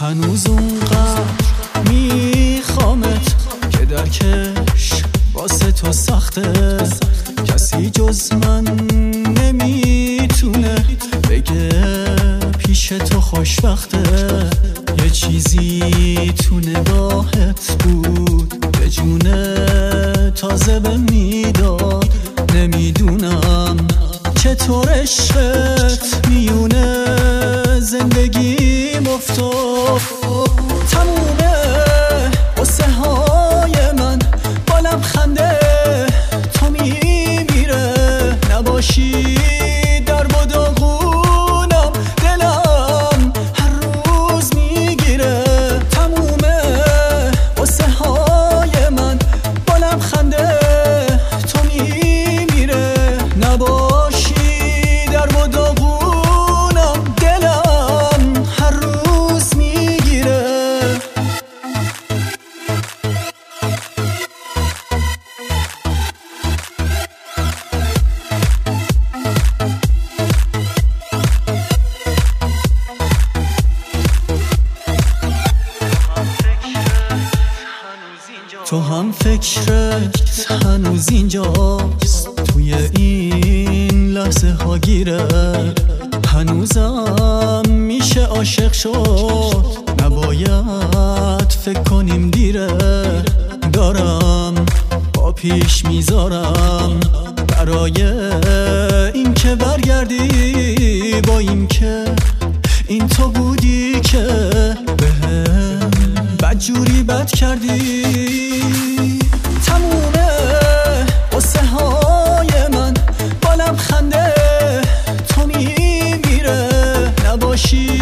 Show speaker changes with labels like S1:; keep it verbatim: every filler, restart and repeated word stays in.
S1: هنوز اونقدر میخوامت که درکش واسه تو سخته. کسی جز من نمیتونه بگه پیش تو خوشبخته. یه چیزی تو نگاهت بود به جونه تازه به میداد. نمیدونم چطور عشقت میونه زندگیم افتاد. تمومه قصه های من با لبخنده تو میمیره. نباشی در و داغونم دلم هر روز میگیره. تمومه قصه های من با لبخنده تو میمیره. نباشی در و داغونم دلم هر روز میگیره. تو هم فکرت هنوز اینجاست، توی این لحظه ها گیره. هنوزم میشه عاشق شد، نباید فکر کنیم دیره. دارم با پیش میذارم برای این که برگردی. با این که این تو بودی که بهم بدجوری بد کردی. تمومه قصه های من با لبخنده تو میمیره. نباشی